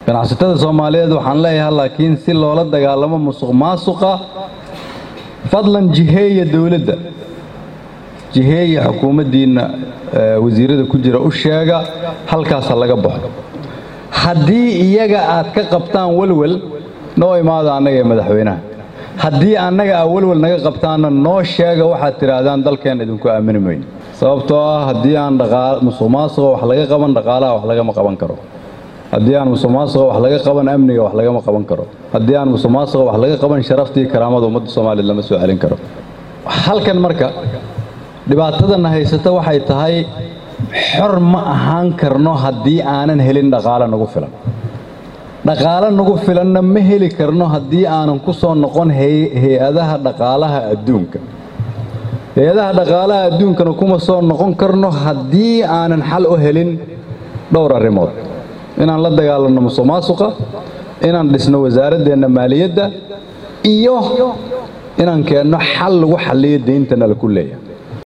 ganacsatada Soomaaliyeed waxaan leeyahay laakiin si loola dagaalamo musuqmaasuqa fadlan jiheeya dawladda jiheeya xukuumaddiina wasiirada ku jira u sheega halkaas laga baxo haddii iyaga aad ka qabtaan walwal noo imaado anaga madaxweynaha haddii anaga walwal naga qabtaana noo sheega waxaad tiraahdaan dalkeen idinku aamini mayno sababtoo ah haddii aan musuqmaasuqa wax laga qaban dhaqaalaha wax laga ma qaban karo haddii aan musuqmaasuqa wax laga qaban amniga wax laga ma qaban karo haddii aan musuqmaasuqa wax laga qaban sharaftii karaamada ummadda Soomaaliyeed lama soo celin karo halkan marka dhibaatadana haysata waxay tahay xor ma ahaan karno haddii aanan helin dhaqaale nagu filan dhaqaale nagu filanna ma heli karno haddii aanan ku soo noqon hay'adaha dhaqaalaha adduunka hay'adaha dhaqaalaha adduunkana kuma soo noqon karno haddii aanan xal u helin dhowr arrimood inaan la dagaalanno musuqmaasuqa inaan dhisno wasaaraddeena maaliyadda iyo inaan keenno xal lagu xalliyo deyntana la ku leeyahay